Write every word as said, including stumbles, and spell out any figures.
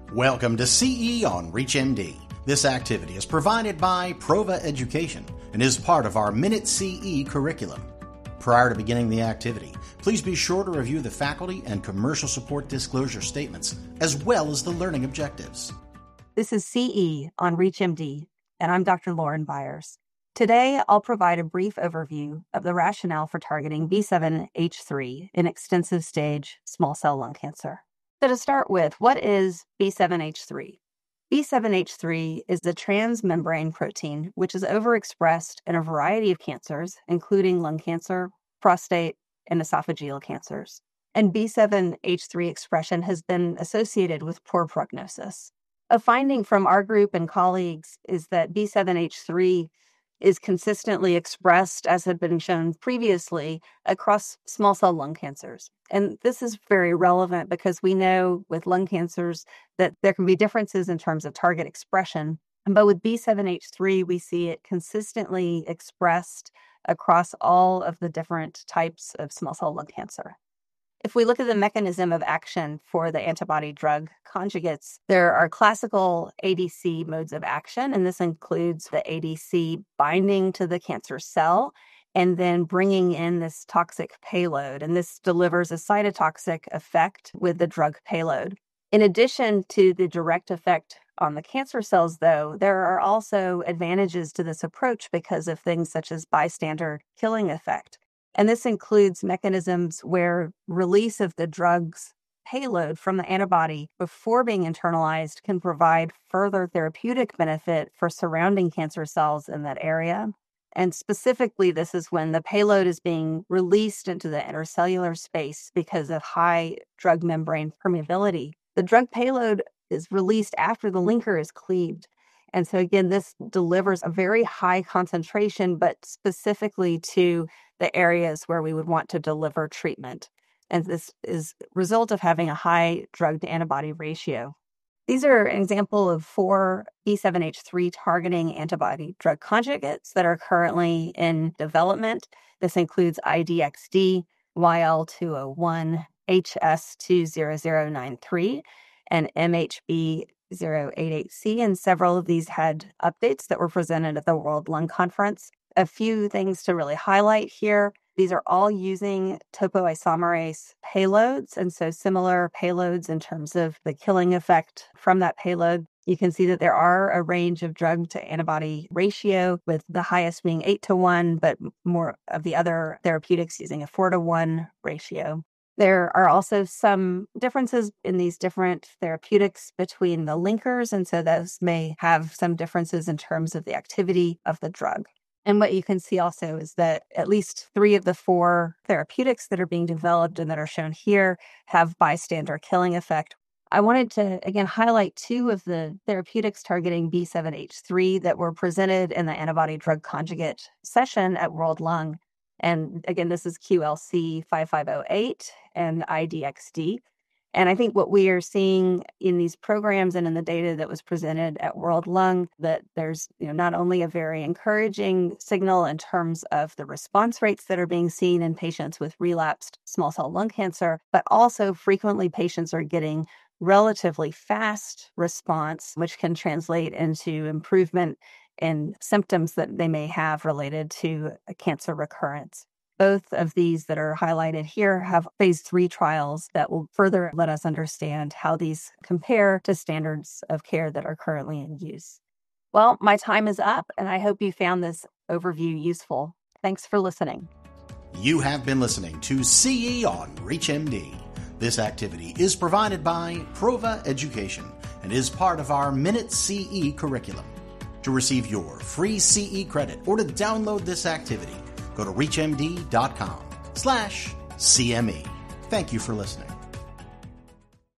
Welcome to C E on ReachMD. This activity is provided by Prova Education and is part of our Minute C E curriculum. Prior to beginning the activity, please be sure to review the faculty and commercial support disclosure statements, as well as the learning objectives. This is C E on ReachMD, and I'm Doctor Lauren Byers. Today, I'll provide a brief overview of the rationale for targeting B seven H three in extensive stage small cell lung cancer. So to start with, what is B seven H three? B seven H three is the transmembrane protein which is overexpressed in a variety of cancers, including lung cancer, prostate, and esophageal cancers. And B seven H three expression has been associated with poor prognosis. A finding from our group and colleagues is that B seven H three is consistently expressed, as had been shown previously, across small cell lung cancers. And this is very relevant because we know with lung cancers that there can be differences in terms of target expression. But with B seven H three, we see it consistently expressed across all of the different types of small cell lung cancer. If we look at the mechanism of action for the antibody drug conjugates, there are classical A D C modes of action, and this includes the A D C binding to the cancer cell and then bringing in this toxic payload, and this delivers a cytotoxic effect with the drug payload. In addition to the direct effect on the cancer cells, though, there are also advantages to this approach because of things such as bystander killing effect. And this includes mechanisms where release of the drug's payload from the antibody before being internalized can provide further therapeutic benefit for surrounding cancer cells in that area. And specifically, this is when the payload is being released into the intercellular space because of high drug membrane permeability. The drug payload is released after the linker is cleaved. And so again, this delivers a very high concentration, but specifically to the areas where we would want to deliver treatment. And this is a result of having a high drug to antibody ratio. These are an example of four B seven H three targeting antibody drug conjugates that are currently in development. This includes I D X D, Y L two oh one, H S two zero zero nine three, and M H B zero eight eight C, and several of these had updates that were presented at the World Lung Conference. A few things to really highlight here. These are all using topoisomerase payloads, and so similar payloads in terms of the killing effect from that payload. You can see that there are a range of drug to antibody ratio, with the highest being eight to one, but more of the other therapeutics using a four to one ratio. There are also some differences in these different therapeutics between the linkers, and so those may have some differences in terms of the activity of the drug. And what you can see also is that at least three of the four therapeutics that are being developed and that are shown here have bystander killing effect. I wanted to, again, highlight two of the therapeutics targeting B seven H three that were presented in the antibody drug conjugate session at World Lung. And again, this is Q L C five five oh eight and I D X D. And I think what we are seeing in these programs and in the data that was presented at World Lung, that there's, you know, not only a very encouraging signal in terms of the response rates that are being seen in patients with relapsed small cell lung cancer, but also frequently patients are getting relatively fast response, which can translate into improvement in symptoms that they may have related to a cancer recurrence. Both of these that are highlighted here have phase three trials that will further let us understand how these compare to standards of care that are currently in use. Well, my time is up, and I hope you found this overview useful. Thanks for listening. You have been listening to C E on ReachMD. This activity is provided by Prova Education and is part of our Minute C E curriculum. To receive your free C E credit or to download this activity, go to reachmd.com slash CME. Thank you for listening.